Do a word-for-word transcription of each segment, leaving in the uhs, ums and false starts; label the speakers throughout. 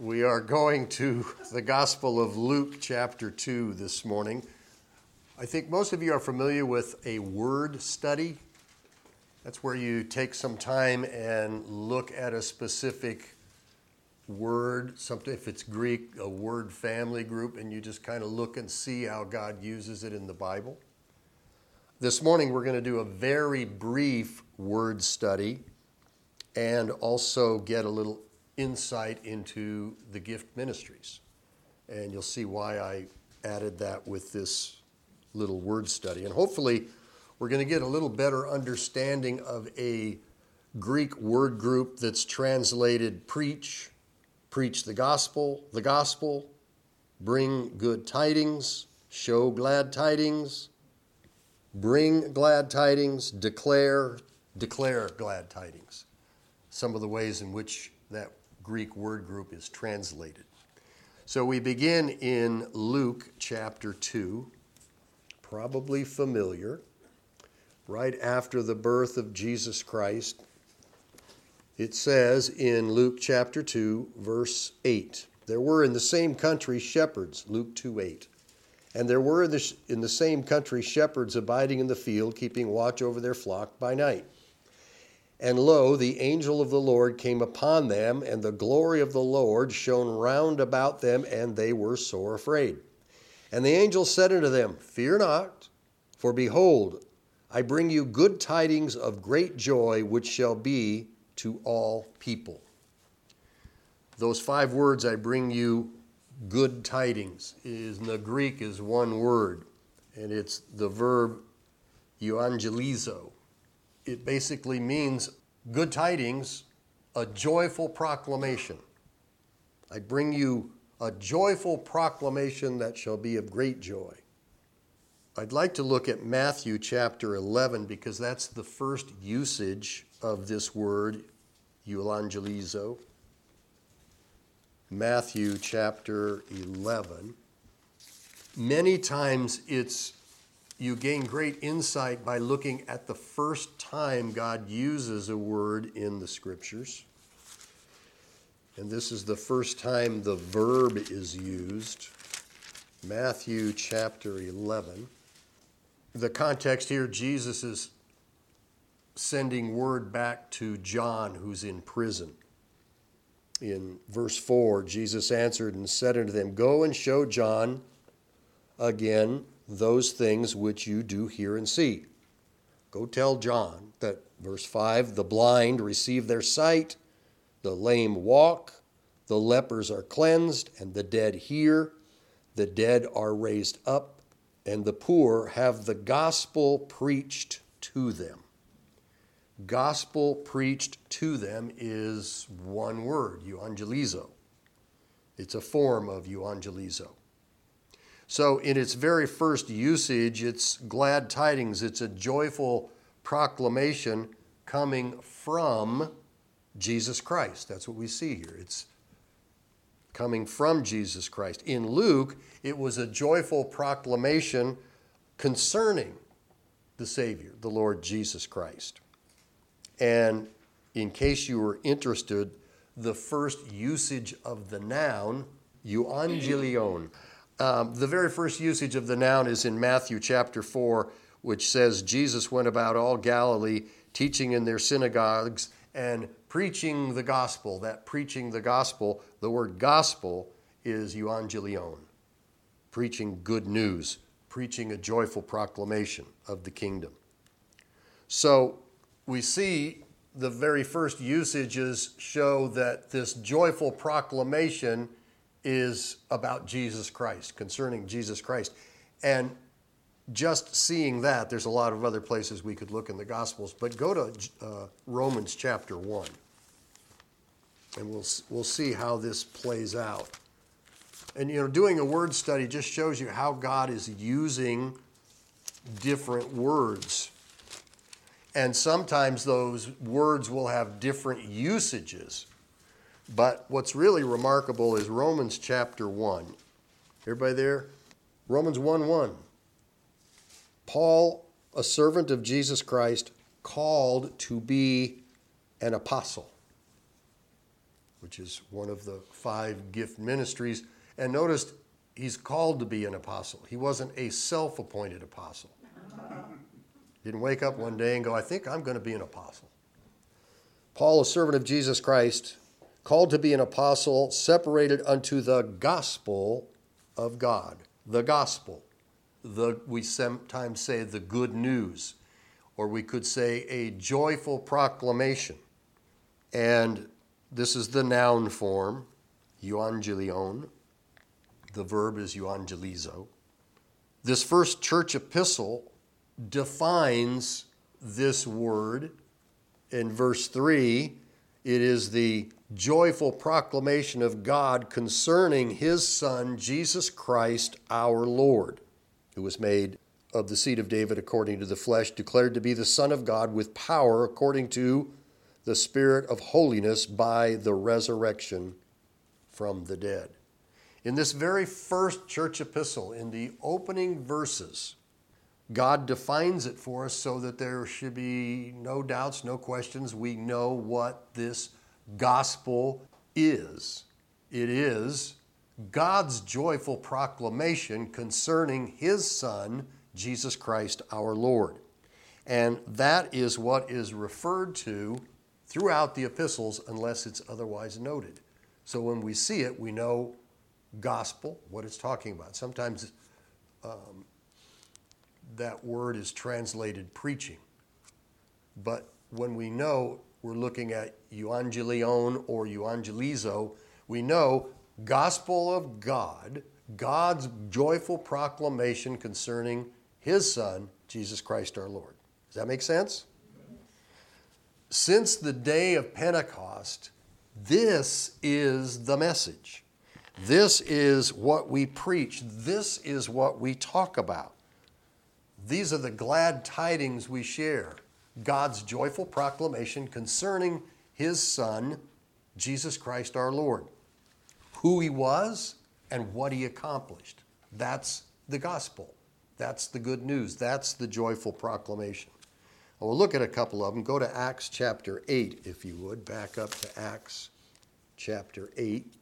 Speaker 1: We are going to the Gospel of Luke chapter two this morning. I think most of you are familiar with a word study. That's where you take some time and look at a specific word, something, if it's Greek, a word family group, and you just kind of look and see how God uses it in the Bible. This morning we're going to do a very brief word study and also get a little insight into the gift ministries. And you'll see why I added that with this little word study. And hopefully we're going to get a little better understanding of a Greek word group that's translated preach, preach the gospel, the gospel, bring good tidings, show glad tidings, bring glad tidings, declare, declare glad tidings. Some of the ways in which that Greek word group is translated. So we begin in Luke chapter two, probably familiar, right after the birth of Jesus Christ. It says in Luke chapter two, verse eight, there were in the same country shepherds, Luke two eight, and there were in the, in the same country shepherds abiding in the field, keeping watch over their flock by night. And lo, the angel of the Lord came upon them, and the glory of the Lord shone round about them, and they were sore afraid. And the angel said unto them, Fear not, for behold, I bring you good tidings of great joy, which shall be to all people. Those five words, I bring you good tidings, is in the Greek is one word, and it's the verb euangelizo. It basically means good tidings, a joyful proclamation. I bring you a joyful proclamation that shall be of great joy. I'd like to look at Matthew chapter eleven because that's the first usage of this word, euangelizo. Matthew chapter eleven. Many times it's you gain great insight by looking at the first time God uses a word in the Scriptures. And this is the first time the verb is used. Matthew chapter eleven. The context here, Jesus is sending word back to John, who's in prison. In verse four, Jesus answered and said unto them, Go and show John again those things which you do hear and see. Go tell John that, verse five, the blind receive their sight, the lame walk, the lepers are cleansed, and the dead hear, the dead are raised up, and the poor have the gospel preached to them. Gospel preached to them is one word, euangelizo. It's a form of euangelizo. So in its very first usage, it's glad tidings. It's a joyful proclamation coming from Jesus Christ. That's what we see here. It's coming from Jesus Christ. In Luke, it was a joyful proclamation concerning the Savior, the Lord Jesus Christ. And in case you were interested, the first usage of the noun, euangelion. Um, the very first usage of the noun is in Matthew chapter four, which says, Jesus went about all Galilee, teaching in their synagogues and preaching the gospel. That preaching the gospel, the word gospel is euangelion, preaching good news, preaching a joyful proclamation of the kingdom. So we see the very first usages show that this joyful proclamation is about Jesus Christ, concerning Jesus Christ. And just seeing that, there's a lot of other places we could look in the Gospels, but go to uh, Romans chapter one, and we'll we'll see how this plays out. And, you know, doing a word study just shows you how God is using different words. And sometimes those words will have different usages. But what's really remarkable is Romans chapter one. Everybody there? Romans one one. Paul, a servant of Jesus Christ, called to be an apostle. which is one of the five gift ministries. And notice he's called to be an apostle. He wasn't a self-appointed apostle. Didn't wake up one day and go, I think I'm going to be an apostle. Paul, a servant of Jesus Christ, called to be an apostle, separated unto the gospel of God. The gospel. The, we sometimes say the good news, or we could say a joyful proclamation. And this is the noun form, euangelion. The verb is euangelizo. This first church epistle defines this word. In verse three, it is the joyful proclamation of God concerning his Son, Jesus Christ, our Lord, who was made of the seed of David according to the flesh, declared to be the Son of God with power according to the Spirit of holiness by the resurrection from the dead. In this very first church epistle, in the opening verses, God defines it for us so that there should be no doubts, no questions. We know what this gospel is. It is God's joyful proclamation concerning his Son, Jesus Christ our Lord. And that is what is referred to throughout the epistles unless it's otherwise noted. So when we see it, we know gospel, what it's talking about. Sometimes um, that word is translated preaching. But when we know we're looking at euangelion or euangelizo, we know gospel of God, God's joyful proclamation concerning his Son, Jesus Christ our Lord. Does that make sense? Since the day of Pentecost, this is the message. This is what we preach. This is what we talk about. These are the glad tidings we share. God's joyful proclamation concerning his Son, Jesus Christ our Lord. Who he was and what he accomplished. That's the gospel. That's the good news. That's the joyful proclamation. Well, we'll look at a couple of them. Go to Acts chapter eight, if you would. Back up to Acts chapter eight.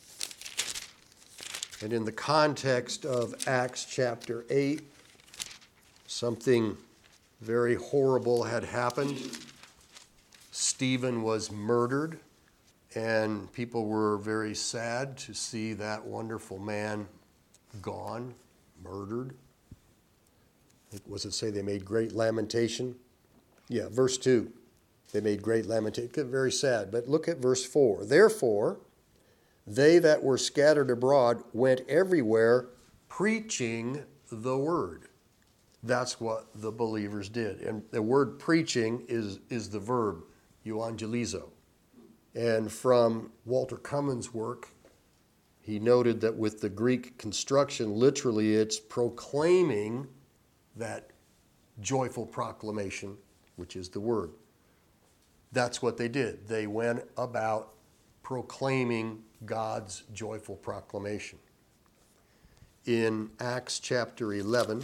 Speaker 1: And in the context of Acts chapter eight, something very horrible had happened. Stephen was murdered, and people were very sad to see that wonderful man gone, murdered. Was it say they made great lamentation? Yeah, verse two. They made great lamentation. Very sad. But look at verse four. Therefore, they that were scattered abroad went everywhere preaching the word. That's what the believers did. And the word preaching is, is the verb, euangelizo. And from Walter Cummins' work, he noted that with the Greek construction, literally it's proclaiming that joyful proclamation, which is the word. That's what they did. They went about proclaiming God's joyful proclamation. In Acts chapter eleven,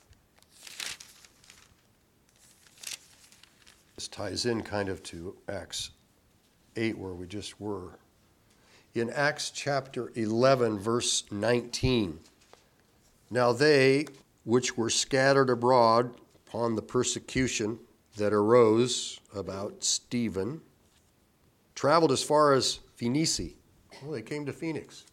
Speaker 1: this ties in kind of to Acts eight where we just were. In Acts chapter eleven, verse nineteen, now they which were scattered abroad upon the persecution that arose about Stephen traveled as far as Phoenicia. Well, they came to Phoenix.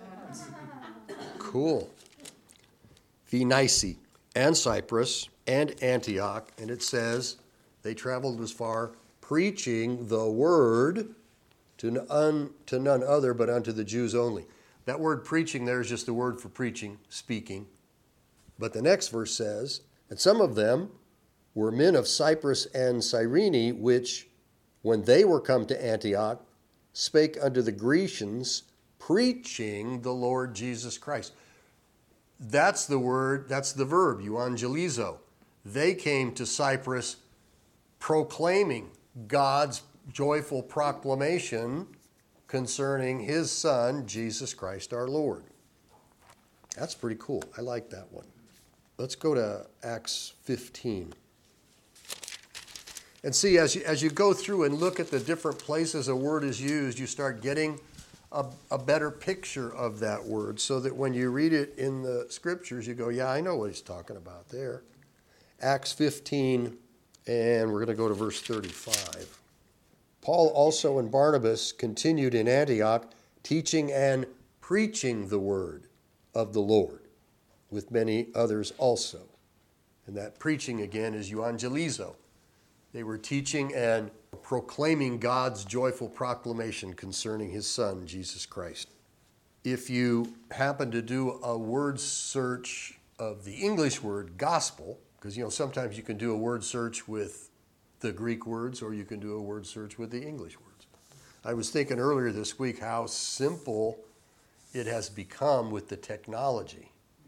Speaker 1: Cool. Phoenicia and Cyprus and Antioch, and it says they traveled as far preaching the word to none, to none other but unto the Jews only. That word preaching there is just the word for preaching, speaking. But the next verse says, and some of them were men of Cyprus and Cyrene, which, when they were come to Antioch, spake unto the Grecians, preaching the Lord Jesus Christ. That's the word, that's the verb, euangelizo. They came to Cyprus proclaiming God's joyful proclamation concerning his Son, Jesus Christ our Lord. That's pretty cool. I like that one. Let's go to Acts fifteen. And see, as you, as you go through and look at the different places a word is used, you start getting a, a better picture of that word, so that when you read it in the scriptures, you go, yeah, I know what he's talking about there. Acts fifteen, and we're going to go to verse thirty-five. Paul also and Barnabas continued in Antioch, teaching and preaching the word of the Lord, with many others also. And that preaching, again, is euangelizo. They were teaching and proclaiming God's joyful proclamation concerning his Son, Jesus Christ. If you happen to do a word search of the English word gospel, because, you know, sometimes you can do a word search with the Greek words, or you can do a word search with the English words. I was thinking earlier this week how simple it has become with the technology.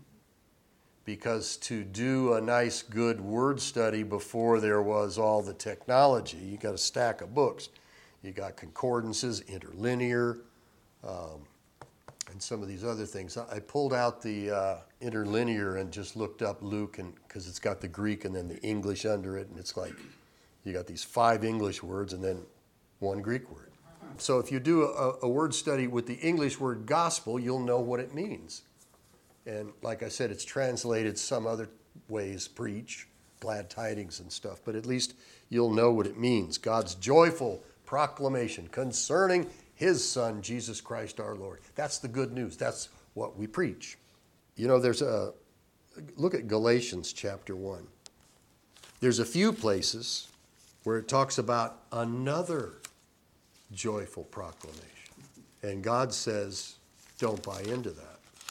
Speaker 1: Because to do a nice, good word study before there was all the technology, you got a stack of books. You got concordances, interlinear, um, and some of these other things. I pulled out the uh, interlinear and just looked up Luke, and because it's got the Greek and then the English under it, and it's like you got these five English words and then one Greek word. So if you do a, a word study with the English word gospel, you'll know what it means. And like I said, it's translated some other ways, preach, glad tidings and stuff, but at least you'll know what it means. God's joyful proclamation concerning his Son, Jesus Christ our Lord. That's the good news. That's what we preach. You know, there's a, look at Galatians chapter one. There's a few places where it talks about another joyful proclamation. And God says, don't buy into that.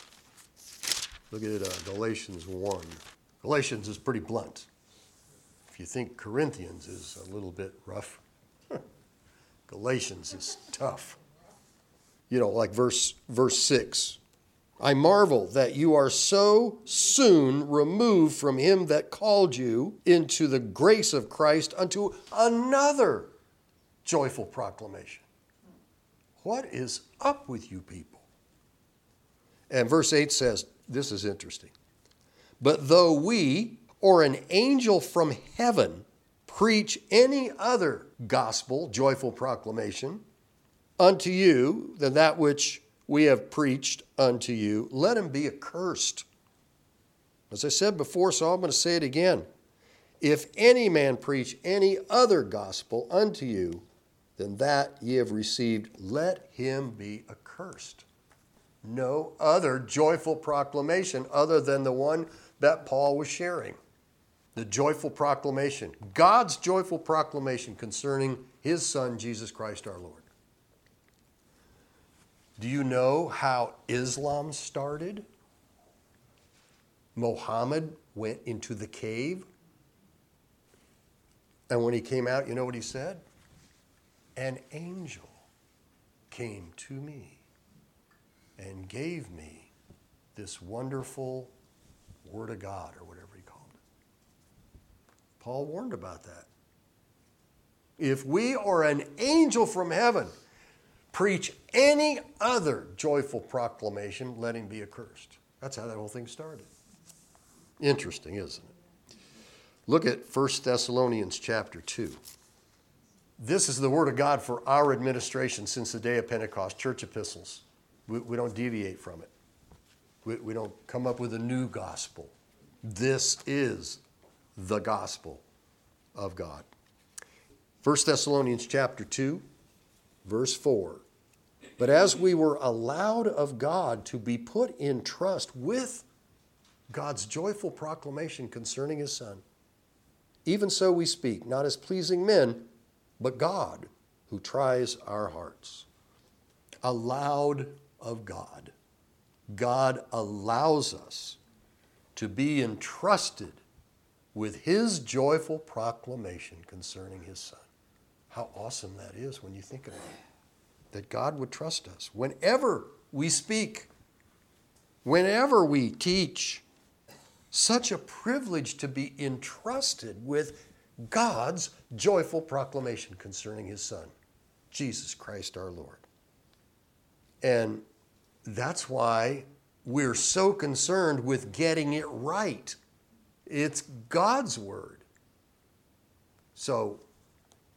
Speaker 1: Look at uh, Galatians one. Galatians is pretty blunt. If you think Corinthians is a little bit rough, Galatians is tough. You know, like verse verse six. I marvel that you are so soon removed from him that called you into the grace of Christ unto another joyful proclamation. What is up with you people? And verse eight says, this is interesting. But though we or an angel from heaven preach any other gospel, joyful proclamation, unto you than that which we have preached unto you, let him be accursed. As I said before, so I'm going to say it again. If any man preach any other gospel unto you than that ye have received, let him be accursed. No other joyful proclamation other than the one that Paul was sharing. The joyful proclamation, God's joyful proclamation concerning his Son, Jesus Christ our Lord. Do you know how Islam started? Muhammad went into the cave, and when he came out, you know what he said? An angel came to me and gave me this wonderful word of God, or whatever he called it. Paul warned about that. If we or an angel from heaven preach any other joyful proclamation, let him be accursed. That's how that whole thing started. Interesting, isn't it? Look at First Thessalonians chapter two. This is the word of God for our administration since the day of Pentecost, church epistles. We, we don't deviate from it. We, we don't come up with a new gospel. This is the gospel of God. First Thessalonians chapter two, verse four. But as we were allowed of God to be put in trust with God's joyful proclamation concerning his Son, even so we speak, not as pleasing men, but God, who tries our hearts. Allowed of God. God allows us to be entrusted with his joyful proclamation concerning his Son. How awesome that is when you think about it. That God would trust us. Whenever we speak, whenever we teach, such a privilege to be entrusted with God's joyful proclamation concerning his Son, Jesus Christ our Lord. And that's why we're so concerned with getting it right. It's God's word. So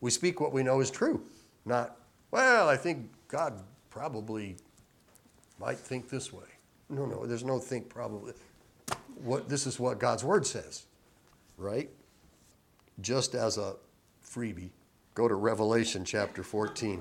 Speaker 1: We speak what we know is true, not, well, I think God probably might think this way. No, no, there's no think probably. What, this is what God's word says, right? Just as a freebie, go to Revelation chapter fourteen.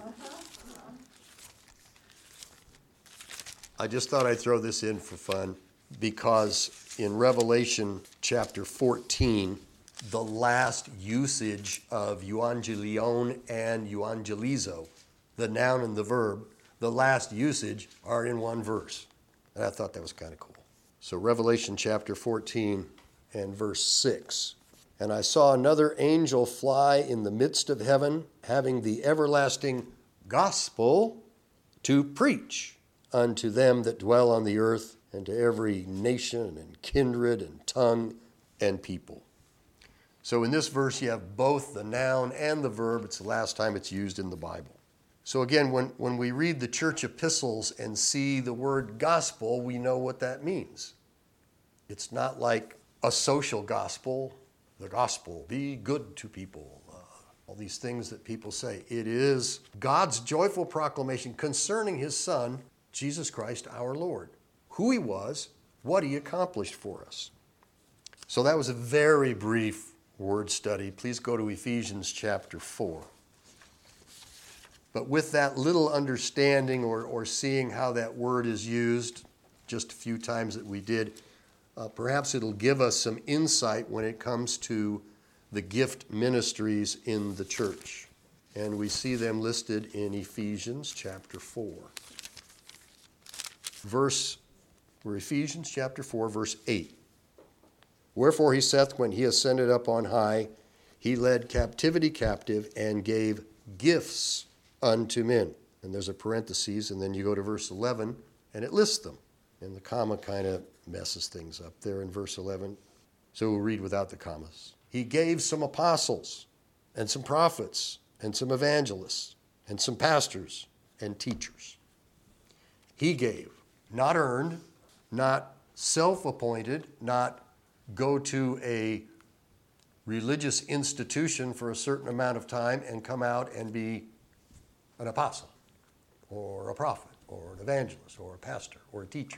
Speaker 1: I just thought I'd throw this in for fun because in Revelation chapter fourteen, the last usage of euangelion and euangelizo, the noun and the verb, the last usage are in one verse. And I thought that was kind of cool. So Revelation chapter fourteen and verse six. And I saw another angel fly in the midst of heaven, having the everlasting gospel to preach unto them that dwell on the earth, and to every nation and kindred and tongue and people. So in this verse you have both the noun and the verb. It's the last time it's used in the Bible. So again, when, when we read the church epistles and see the word gospel, we know what that means. It's not like a social gospel, the gospel, be good to people, uh, all these things that people say. It is God's joyful proclamation concerning his Son, Jesus Christ our Lord, who he was, what he accomplished for us. So that was a very brief word study. Please go to Ephesians chapter four. But with that little understanding or, or seeing how that word is used, just a few times that we did, uh, perhaps it'll give us some insight when it comes to the gift ministries in the church. And we see them listed in Ephesians chapter four. Verse, or Ephesians chapter four, verse eight. Wherefore he saith, when he ascended up on high, he led captivity captive and gave gifts unto men. And there's a parenthesis, and then you go to verse eleven, and it lists them. And the comma kind of messes things up there in verse eleven. So we'll read without the commas. He gave some apostles, and some prophets, and some evangelists, and some pastors, and teachers. He gave, not earned, not self-appointed, not go to a religious institution for a certain amount of time and come out and be an apostle or a prophet or an evangelist or a pastor or a teacher.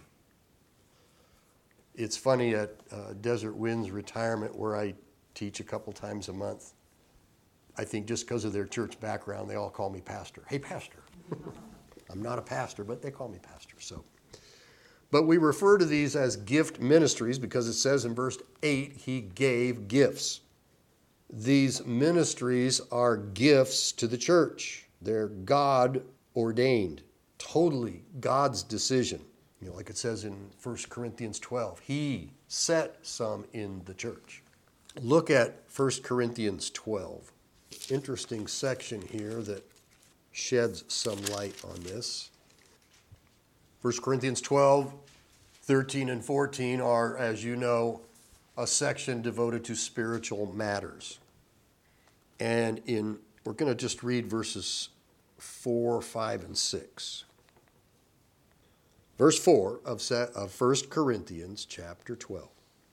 Speaker 1: It's funny at uh, Desert Wind's retirement, where I teach a couple times a month, I think just because of their church background, they all call me pastor. Hey, pastor. I'm not a pastor, but they call me pastor. So, but we refer to these as gift ministries because it says in verse eight, he gave gifts. These ministries are gifts to the church. They're God ordained, totally God's decision. You know, like it says in First Corinthians twelve, he set some in the church. Look at First Corinthians twelve. Interesting section here that sheds some light on this. First Corinthians twelve, thirteen and fourteen are, as you know, a section devoted to spiritual matters. And in we're going to just read verses four, five, and six. Verse four of First Corinthians chapter twelve.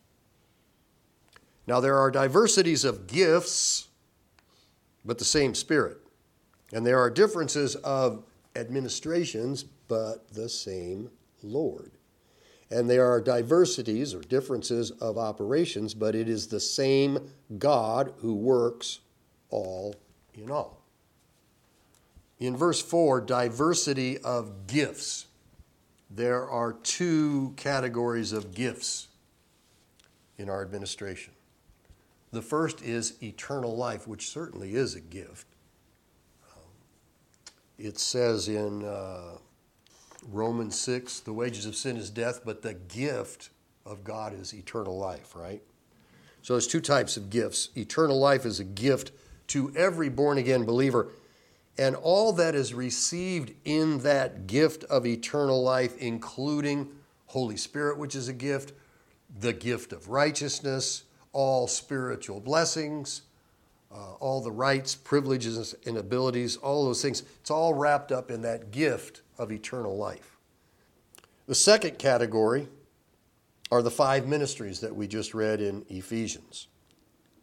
Speaker 1: Now there are diversities of gifts, but the same Spirit. And there are differences of administrations, but the same Lord. And there are diversities or differences of operations, but it is the same God who works all in all. In verse four, diversity of gifts. There are two categories of gifts in our administration. The first is eternal life, which certainly is a gift. Um, it says in uh, Romans six, the wages of sin is death, but the gift of God is eternal life, right? So there's two types of gifts. Eternal life is a gift to every born-again believer, and all that is received in that gift of eternal life, including Holy Spirit, which is a gift, the gift of righteousness, all spiritual blessings, uh, all the rights, privileges, and abilities, all those things. It's all wrapped up in that gift of eternal life. The second category are the five ministries that we just read in Ephesians.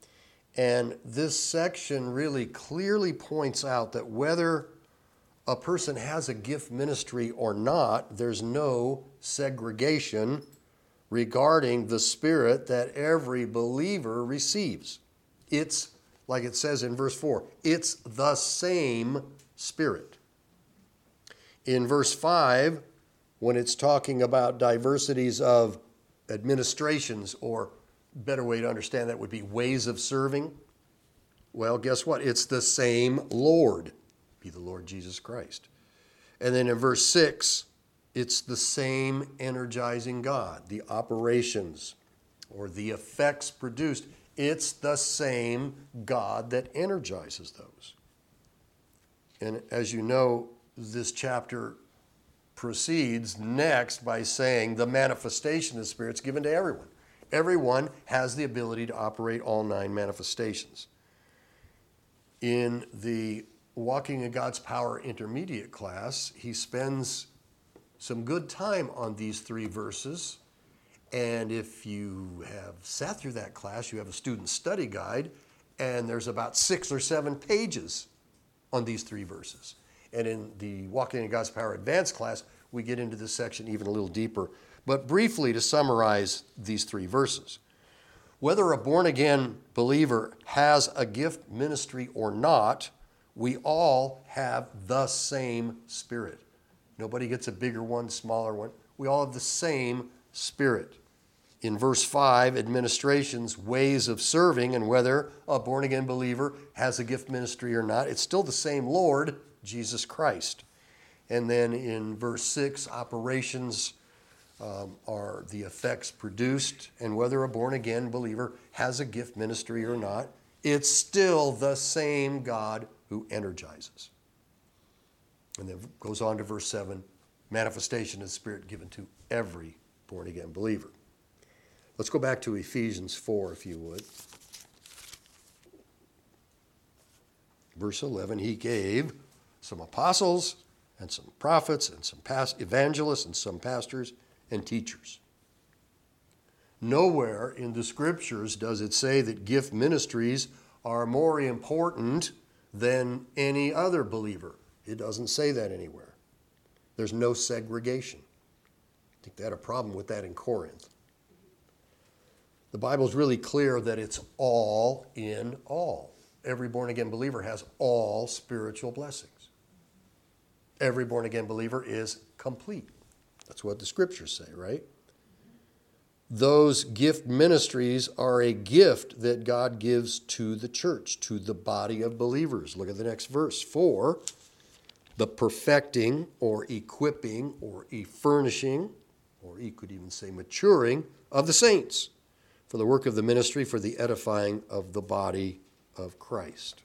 Speaker 1: And this section really clearly points out that whether a person has a gift ministry or not, there's no segregation regarding the Spirit that every believer receives. It's, like it says in verse four, it's the same Spirit. In verse five, when it's talking about diversities of administrations, or better way to understand that would be ways of serving, well, guess what? It's the same Lord, be the Lord Jesus Christ. And then in verse six, it's the same energizing God, the operations or the effects produced. It's the same God that energizes those. And as you know, this chapter proceeds next by saying the manifestation of the Spirit is given to everyone. Everyone has the ability to operate all nine manifestations. In the Walking in God's Power intermediate class, he spends some good time on these three verses. And if you have sat through that class, you have a student study guide, and there's about six or seven pages on these three verses. And in the Walking in God's Power advanced class, we get into this section even a little deeper. But briefly, to summarize these three verses, whether a born-again believer has a gift ministry or not, we all have the same Spirit. Nobody gets a bigger one, smaller one. We all have the same Spirit. In verse five, administrations, ways of serving, and whether a born-again believer has a gift ministry or not, it's still the same Lord, Jesus Christ. And then in verse six, operations um, are the effects produced, and whether a born-again believer has a gift ministry or not, it's still the same God who energizes. And then it goes on to verse seven, manifestation of the Spirit given to every born-again believer. Let's go back to Ephesians four, if you would. Verse eleven, he gave some apostles and some prophets and some past evangelists and some pastors and teachers. Nowhere in the Scriptures does it say that gift ministries are more important than any other believer. It doesn't say that anywhere. There's no segregation. I think they had a problem with that in Corinth. The Bible's really clear that it's all in all. Every born-again believer has all spiritual blessings. Every born-again believer is complete. That's what the Scriptures say, right? Those gift ministries are a gift that God gives to the church, to the body of believers. Look at the next verse. For the perfecting or equipping or e-furnishing, or you could even say maturing, of the saints, for the work of the ministry, for the edifying of the body of Christ.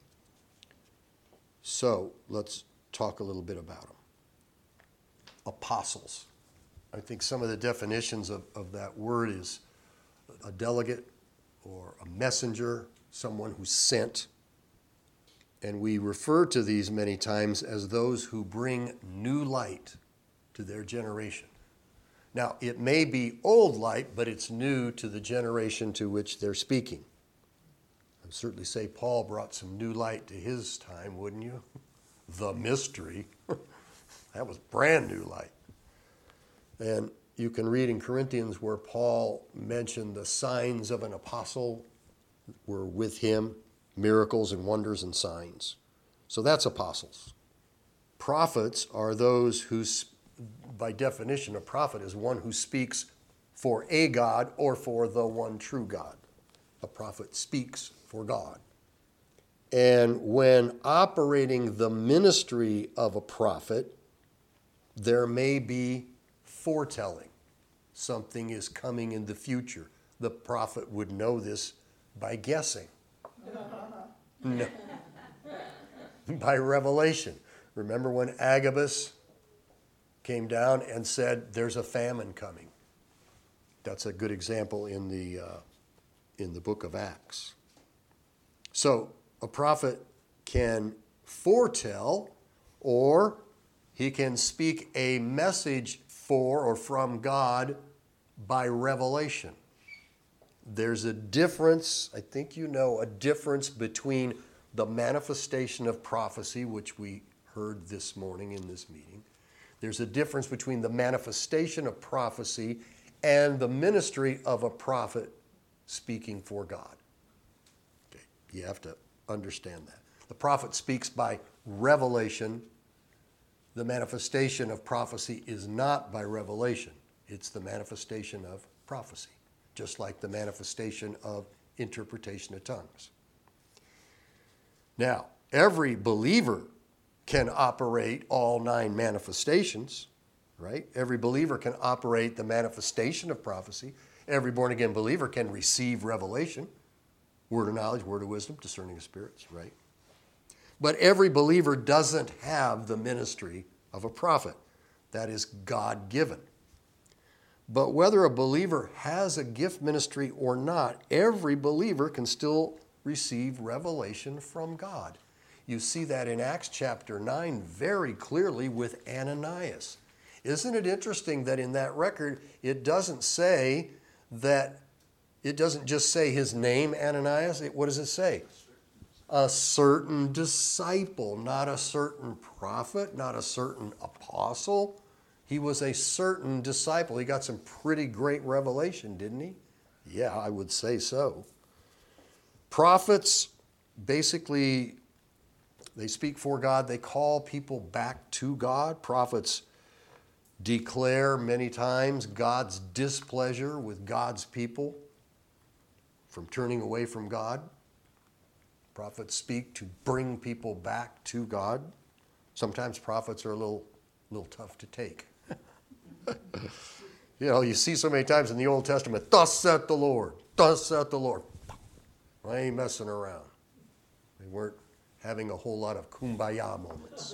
Speaker 1: So let's talk a little bit about them. Apostles. I think some of the definitions of, of that word is a delegate or a messenger, someone who's sent. And we refer to these many times as those who bring new light to their generation. Now, it may be old light, but it's new to the generation to which they're speaking. I'd certainly say Paul brought some new light to his time, wouldn't you? The mystery. That was brand new light. And you can read in Corinthians where Paul mentioned the signs of an apostle were with him, miracles and wonders and signs. So that's apostles. Prophets are those who, by definition, a prophet is one who speaks for a God or for the one true God. A prophet speaks for God. And when operating the ministry of a prophet, there may be foretelling. Something is coming in the future. The prophet would know this by guessing. No. By revelation. Remember when Agabus came down and said, there's a famine coming. That's a good example in the, uh, in the book of Acts. So a prophet can foretell, or he can speak a message for or from God by revelation. There's a difference, I think you know, a difference between the manifestation of prophecy, which we heard this morning in this meeting. There's a difference between the manifestation of prophecy and the ministry of a prophet speaking for God. Okay. You have to understand that. The prophet speaks by revelation. The manifestation of prophecy is not by revelation. It's the manifestation of prophecy, just like the manifestation of interpretation of tongues. Now, every believer can operate all nine manifestations, right? Every believer can operate the manifestation of prophecy. Every born-again believer can receive revelation, word of knowledge, word of wisdom, discerning of spirits, right? But every believer doesn't have the ministry of a prophet. That is God-given. But whether a believer has a gift ministry or not, every believer can still receive revelation from God. You see that in Acts chapter nine very clearly with Ananias. Isn't it interesting that in that record it doesn't say that, it doesn't just say his name, Ananias. It, what does it say? A certain disciple, not a certain prophet, not a certain apostle. He was a certain disciple. He got some pretty great revelation, didn't he? Yeah, I would say so. Prophets, basically, they speak for God. They call people back to God. Prophets declare many times God's displeasure with God's people from turning away from God. Prophets speak to bring people back to God. Sometimes prophets are a little, little tough to take. You know, you see so many times in the Old Testament, thus saith the Lord, thus saith the Lord. I ain't messing around. They weren't having a whole lot of kumbaya moments.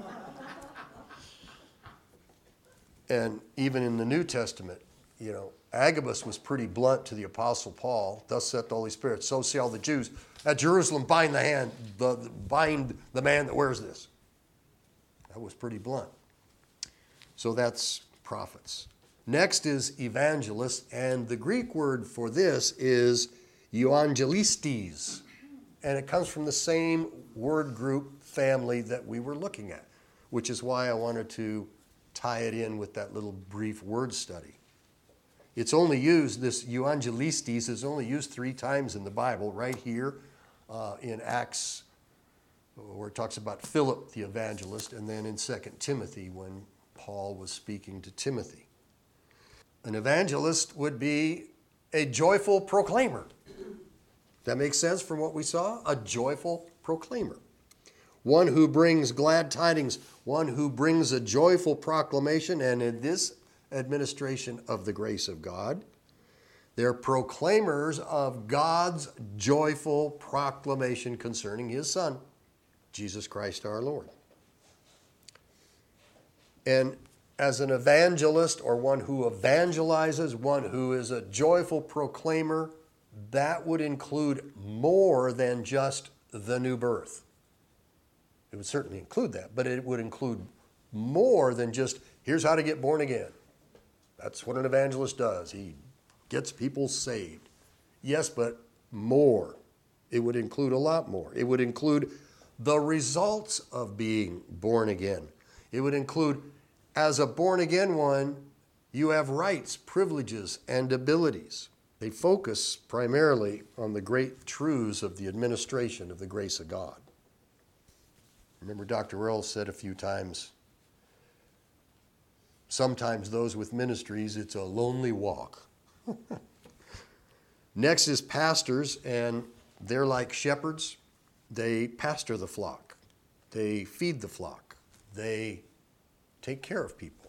Speaker 1: And even in the New Testament, you know, Agabus was pretty blunt to the Apostle Paul. Thus saith the Holy Spirit, so shall the Jews at Jerusalem bind the hand, the, the, bind the man that wears this. That was pretty blunt. So that's prophets. Next is evangelists, and the Greek word for this is euangelistes, and it comes from the same word group family that we were looking at, which is why I wanted to tie it in with that little brief word study. It's only used, this euangelistes is only used three times in the Bible, right here uh, in Acts, where it talks about Philip the evangelist, and then in Second Timothy when Paul was speaking to Timothy. An evangelist would be a joyful proclaimer. That makes sense from what we saw? A joyful proclaimer. One who brings glad tidings, one who brings a joyful proclamation, and in this administration of the grace of God, they're proclaimers of God's joyful proclamation concerning his Son, Jesus Christ our Lord. And as an evangelist, or one who evangelizes, one who is a joyful proclaimer, that would include more than just the new birth. It would certainly include that, but it would include more than just, here's how to get born again. That's what an evangelist does. He gets people saved. Yes, but more. It would include a lot more. It would include the results of being born again. It would include, as a born-again one, you have rights, privileges, and abilities. They focus primarily on the great truths of the administration of the grace of God. Remember, Doctor Earl said a few times, sometimes those with ministries, it's a lonely walk. Next is pastors, and they're like shepherds. They pastor the flock. They feed the flock. They take care of people.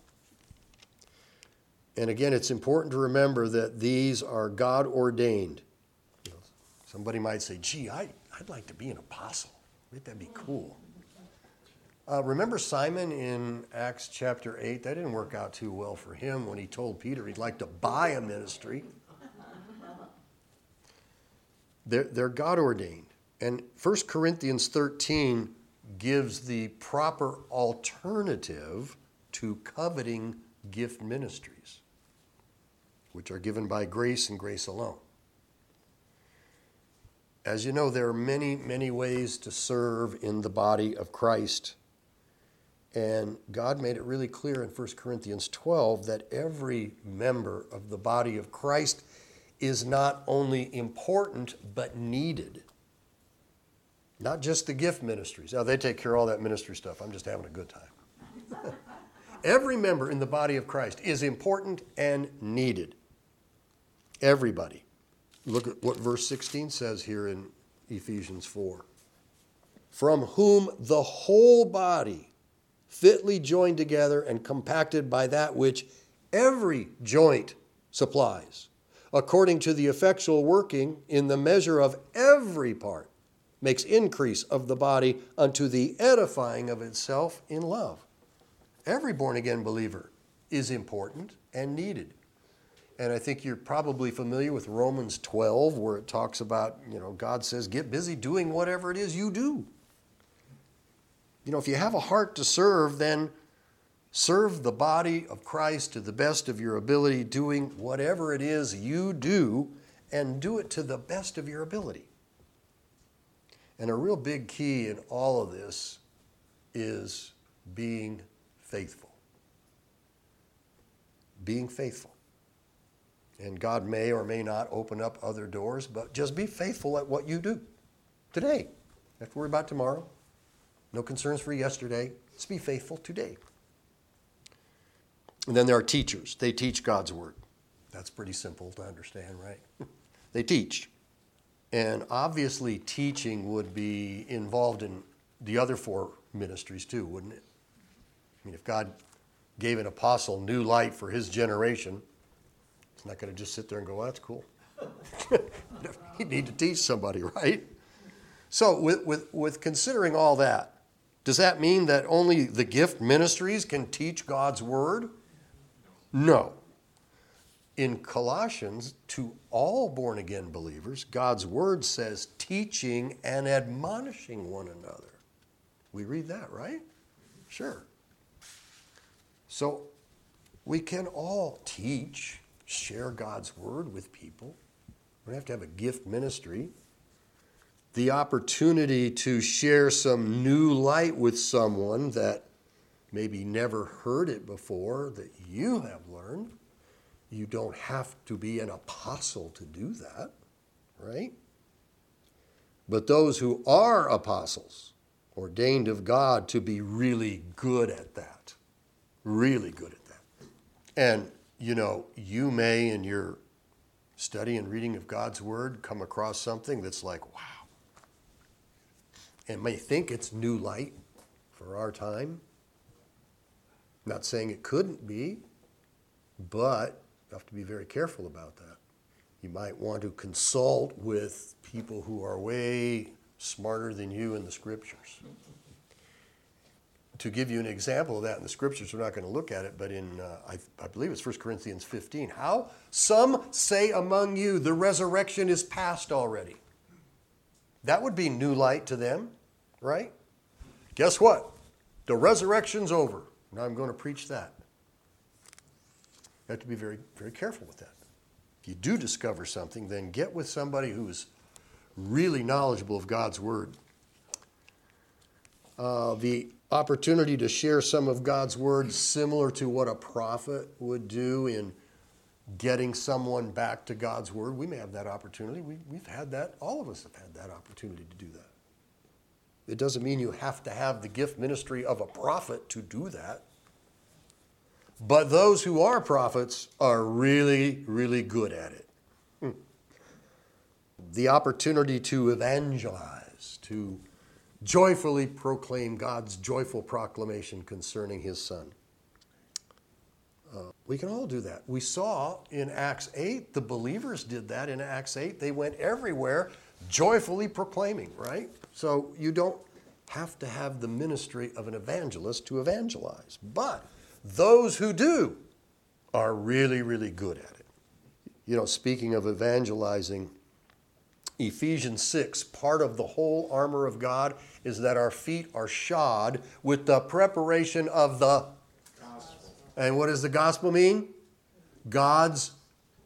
Speaker 1: And again, it's important to remember that these are God-ordained. You know, somebody might say, gee, I, I'd like to be an apostle. Wouldn't that be cool? Uh, remember Simon in Acts chapter eight? That didn't work out too well for him when he told Peter he'd like to buy a ministry. They're, they're God-ordained. And First Corinthians thirteen gives the proper alternative to coveting gift ministries, which are given by grace and grace alone. As you know, there are many, many ways to serve in the body of Christ. And God made it really clear in First Corinthians twelve that every member of the body of Christ is not only important, but needed. Not just the gift ministries. Now, they take care of all that ministry stuff. I'm just having a good time. Every member in the body of Christ is important and needed. Everybody. Look at what verse sixteen says here in Ephesians four. From whom the whole body, fitly joined together and compacted by that which every joint supplies, according to the effectual working in the measure of every part, makes increase of the body unto the edifying of itself in love. Every born-again believer is important and needed. And I think you're probably familiar with Romans twelve, where it talks about, you know, God says, get busy doing whatever it is you do. You know, if you have a heart to serve, then serve the body of Christ to the best of your ability, doing whatever it is you do, and do it to the best of your ability. And a real big key in all of this is being faithful. Being faithful. And God may or may not open up other doors, but just be faithful at what you do today. You don't have to worry about tomorrow. No concerns for yesterday. Just be faithful today. And then there are teachers. They teach God's word. That's pretty simple to understand, right? They teach. And obviously teaching would be involved in the other four ministries too, wouldn't it? I mean, if God gave an apostle new light for his generation, he's not going to just sit there and go, well, that's cool. He'd need to teach somebody, right? So with, with, with considering all that, does that mean that only the gift ministries can teach God's word? No. In Colossians, to all born-again believers, God's word says teaching and admonishing one another. We read that, right? Sure. So we can all teach, share God's word with people. We don't have to have a gift ministry. The opportunity to share some new light with someone that maybe never heard it before, that you have learned. You don't have to be an apostle to do that, right? But those who are apostles, ordained of God to be really good at that, really good at that. And, you know, you may in your study and reading of God's word come across something that's like, wow. And may think it's new light for our time. Not saying it couldn't be, but you have to be very careful about that. You might want to consult with people who are way smarter than you in the scriptures. To give you an example of that in the scriptures, we're not going to look at it, but in, uh, I, I believe it's First Corinthians fifteen. How? Some say among you the resurrection is past already. That would be new light to them, right? Guess what? The resurrection's over. Now I'm going to preach that. You have to be very, very careful with that. If you do discover something, then get with somebody who's really knowledgeable of God's word. Uh, the opportunity to share some of God's word similar to what a prophet would do in getting someone back to God's word. We may have that opportunity. We, we've had that. All of us have had that opportunity to do that. It doesn't mean you have to have the gift ministry of a prophet to do that. But those who are prophets are really, really good at it. Hmm. The opportunity to evangelize, to joyfully proclaim God's joyful proclamation concerning his Son. Uh, we can all do that. We saw in Acts eight, the believers did that in Acts eight. They went everywhere joyfully proclaiming, right? So you don't have to have the ministry of an evangelist to evangelize. But those who do are really, really good at it. You know, speaking of evangelizing, Ephesians six, part of the whole armor of God is that our feet are shod with the preparation of the gospel. And what does the gospel mean? God's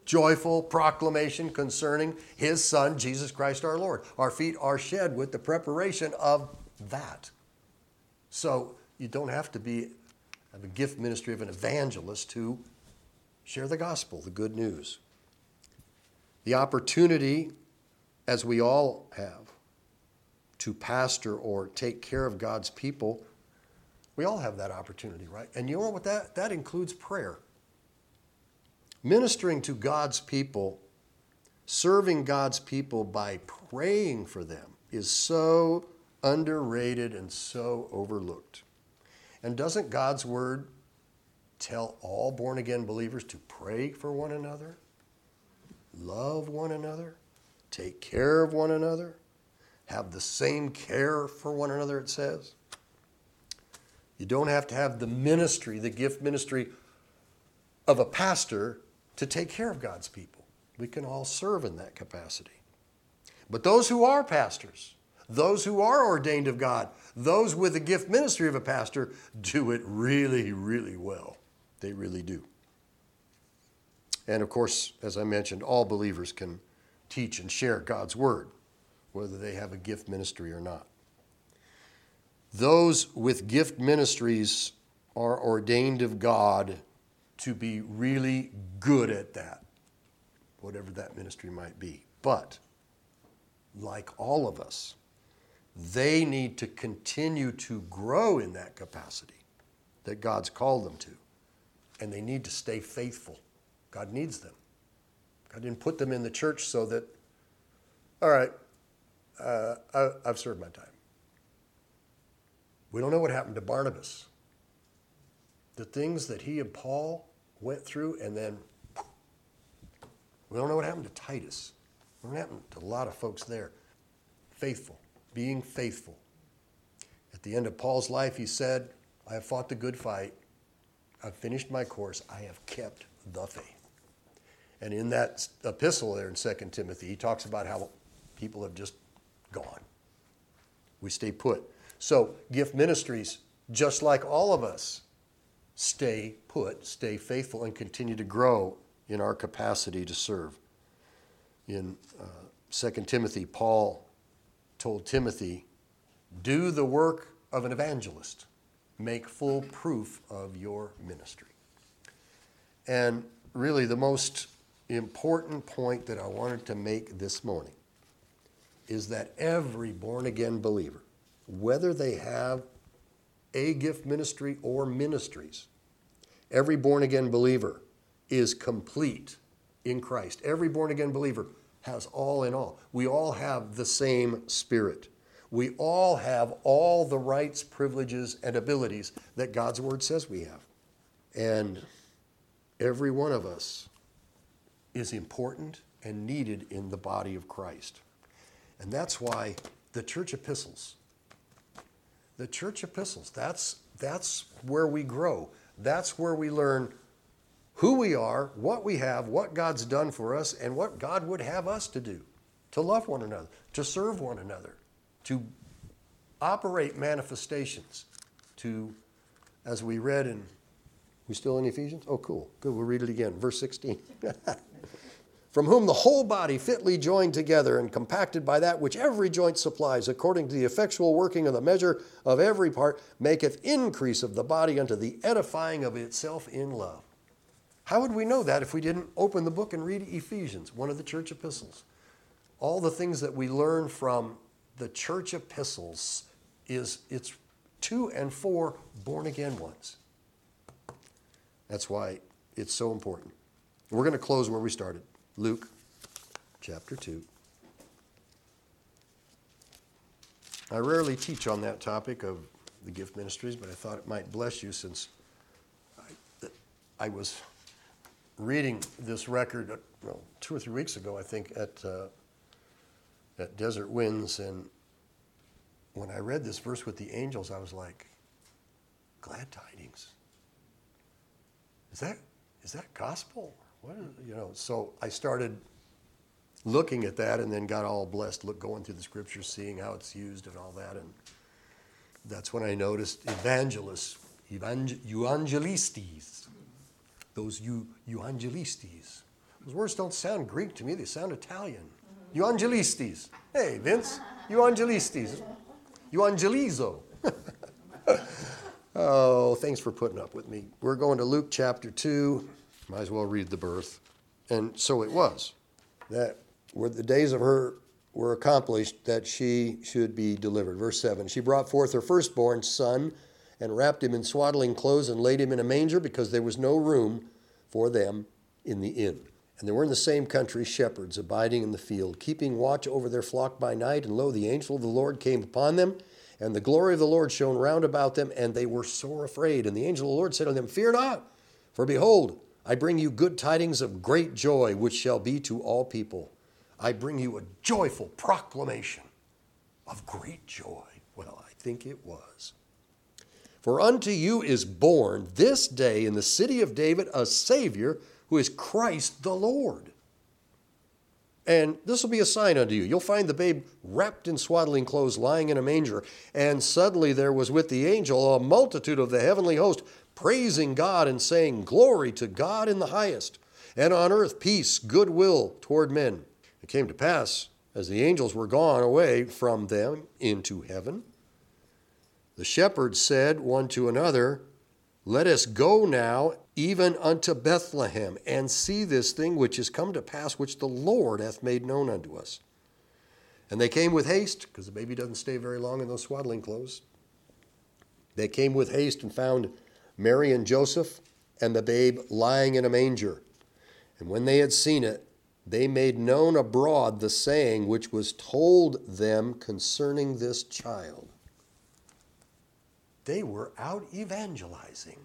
Speaker 1: joyful proclamation concerning his Son, Jesus Christ our Lord. Our feet are shed with the preparation of that. So you don't have to be have a gift ministry of an evangelist to share the gospel, the good news. The opportunity, as we all have, to pastor or take care of God's people, we all have that opportunity, right? And you know what that, that includes prayer. Ministering to God's people, serving God's people by praying for them is so underrated and so overlooked. And doesn't God's word tell all born-again believers to pray for one another, love one another, take care of one another, have the same care for one another, it says? You don't have to have the ministry, the gift ministry of a pastor to take care of God's people. We can all serve in that capacity. But those who are pastors, those who are ordained of God, those with the gift ministry of a pastor, do it really, really well. They really do. And of course, as I mentioned, all believers can teach and share God's word, whether they have a gift ministry or not. Those with gift ministries are ordained of God to be really good at that, whatever that ministry might be. But, like all of us, they need to continue to grow in that capacity that God's called them to. And they need to stay faithful. God needs them. God didn't put them in the church so that, all right, uh, I, I've served my time. We don't know what happened to Barnabas. The things that he and Paul went through, and then we don't know what happened to Titus. We don't know what happened to a lot of folks there. Faithful, being faithful. At the end of Paul's life, he said, I have fought the good fight. I've finished my course. I have kept the faith. And in that epistle there in Second Timothy, he talks about how people have just gone. We stay put. So gift ministries, just like all of us, stay put, stay faithful, and continue to grow in our capacity to serve. In uh, Second Timothy, Paul told Timothy, do the work of an evangelist. Make full proof of your ministry. And really the most important point that I wanted to make this morning is that every born-again believer, whether they have a gift ministry or ministries, every born-again believer is complete in Christ. Every born-again believer has all in all. We all have the same Spirit. We all have all the rights, privileges, and abilities that God's Word says we have. And every one of us is important and needed in the body of Christ. And that's why the church epistles, the church epistles, that's, that's where we grow. That's where we learn who we are, what we have, what God's done for us, and what God would have us to do. To love one another, to serve one another, to operate manifestations, to, as we read in, we still in Ephesians? Oh, cool. Good, we'll read it again. Verse sixteen. From whom the whole body fitly joined together and compacted by that which every joint supplies, according to the effectual working of the measure of every part, maketh increase of the body unto the edifying of itself in love. How would we know that if we didn't open the book and read Ephesians, one of the church epistles? All the things that we learn from the church epistles is it's to and for born-again ones. That's why it's so important. We're going to close where we started. Luke chapter two. I rarely teach on that topic of the gift ministries, but I thought it might bless you since I, I was reading this record well, two or three weeks ago, I think, at, uh, at Desert Winds, and when I read this verse with the angels, I was like, glad tidings. Is that is that gospel? What is, you know, so I started looking at that and then got all blessed, look, going through the scriptures, seeing how it's used and all that. And that's when I noticed evangelists, evangel- evangelistes, those eu- evangelistes, Those words don't sound Greek to me. They sound Italian. Euangelistes. Hey, Vince. Euangelistes. Euangelizo. Oh, thanks for putting up with me. We're going to Luke chapter two. Might as well read the birth. And so it was that where the days of her were accomplished that she should be delivered. Verse seven, she brought forth her firstborn son and wrapped him in swaddling clothes and laid him in a manger because there was no room for them in the inn. And there were in the same country shepherds abiding in the field, keeping watch over their flock by night. And lo, the angel of the Lord came upon them, and the glory of the Lord shone round about them, and they were sore afraid. And the angel of the Lord said unto them, Fear not, for behold, I bring you good tidings of great joy, which shall be to all people. I bring you a joyful proclamation of great joy. Well, I think it was. For unto you is born this day in the city of David a Savior, who is Christ the Lord. And this will be a sign unto you. You'll find the babe wrapped in swaddling clothes, lying in a manger. And suddenly there was with the angel a multitude of the heavenly host, praising God and saying, Glory to God in the highest, and on earth peace, goodwill toward men. It came to pass, as the angels were gone away from them into heaven, the shepherds said one to another, Let us go now even unto Bethlehem, and see this thing which is come to pass, which the Lord hath made known unto us. And they came with haste, because the baby doesn't stay very long in those swaddling clothes. They came with haste and found Mary and Joseph and the babe lying in a manger. And when they had seen it, they made known abroad the saying which was told them concerning this child. They were out evangelizing,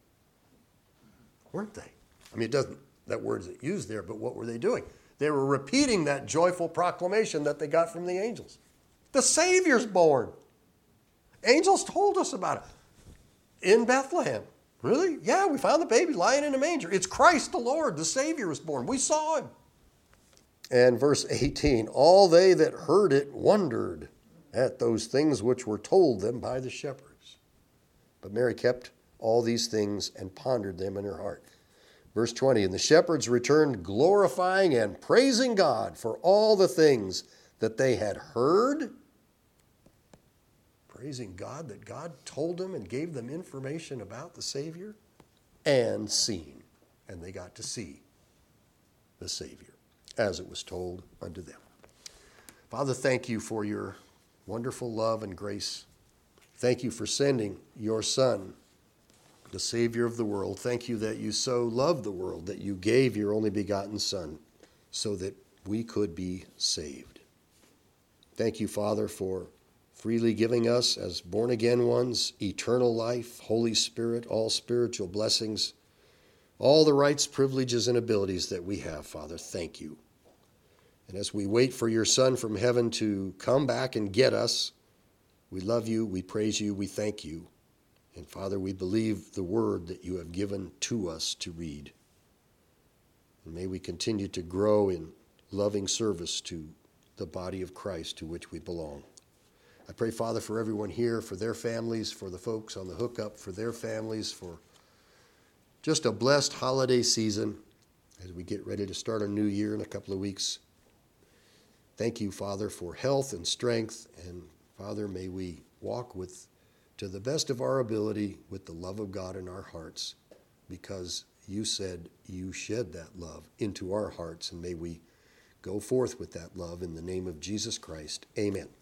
Speaker 1: weren't they? I mean, it doesn't, that word's used there, but what were they doing? They were repeating that joyful proclamation that they got from the angels. The Savior's born. Angels told us about it in Bethlehem. Really? Yeah, we found the baby lying in a manger. It's Christ the Lord. The Savior was born. We saw him. And verse eighteen, all they that heard it wondered at those things which were told them by the shepherds. But Mary kept all these things and pondered them in her heart. Verse twenty, and the shepherds returned glorifying and praising God for all the things that they had heard. Praising God that God told them and gave them information about the Savior and seen. And they got to see the Savior as it was told unto them. Father, thank you for your wonderful love and grace. Thank you for sending your Son, the Savior of the world. Thank you that you so loved the world that you gave your only begotten Son so that we could be saved. Thank you, Father, for freely giving us as born-again ones eternal life, Holy Spirit, all spiritual blessings, all the rights, privileges, and abilities that we have, Father. Thank you. And as we wait for your Son from heaven to come back and get us, we love you, we praise you, we thank you. And Father, we believe the word that you have given to us to read. And may we continue to grow in loving service to the body of Christ to which we belong. I pray, Father, for everyone here, for their families, for the folks on the hookup, for their families, for just a blessed holiday season as we get ready to start a new year in a couple of weeks. Thank you, Father, for health and strength. And Father, may we walk with, to the best of our ability, with the love of God in our hearts, because you said you shed that love into our hearts, and may we go forth with that love in the name of Jesus Christ. Amen.